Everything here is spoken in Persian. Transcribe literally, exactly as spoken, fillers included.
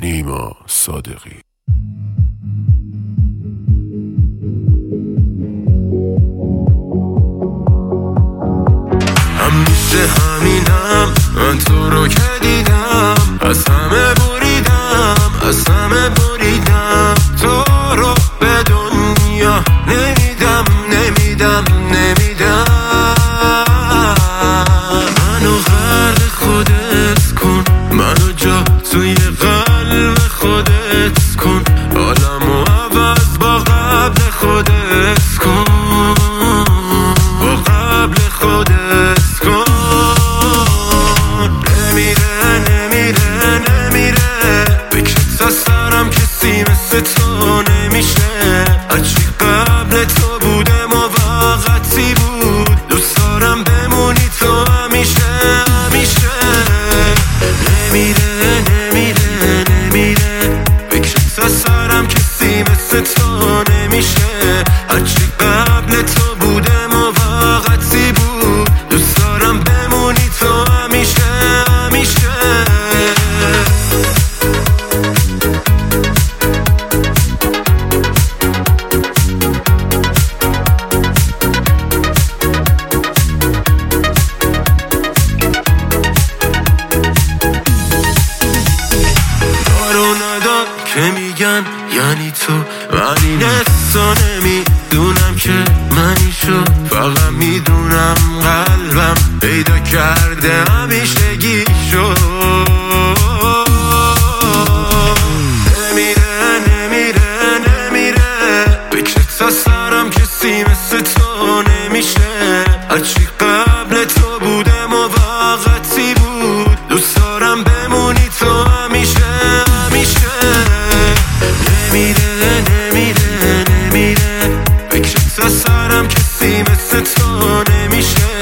نیما صادقی. همیشه همینم، من تو رو که دیدم از همه بریدم، از همه بریدم. تو رو به دنیا نمیدم، نمیدم، نمیدم. منو غرق خودت کن، منو جا توی قلب خودت کن. عالمو عوض با قبل خودت کن، با قبل خودت کن. نمیره نمیره نمیره فکرت از سرم، کسی مثل تو نمیشه. هرچی قبل تو بوده موقتی بود، دوست دارم بمونی تو همیشه همیشه. نمیره نمیره نمیره فکرت از سرم، کسی مثل تو نمیشه. هرچی قبل تو بوده موقتی بود، دوست دارم بمونی تو همیشه همیشه. دارو ندار که میگن یعنی تو، من این حسا نمیدونم که منی شد. فقط میدونم قلبم پیدا کرده همیشگی شد. نمیره نمیره نمیره فکرت از سرم، کسی مثل تو نمیشه. هرچی قبل تو بوده موقتی بود، دوست دارم بمونی تو همیشه همیشه. نمیره نمیره نمیره فکرت از سرم، کسی مثل تو نمیشه.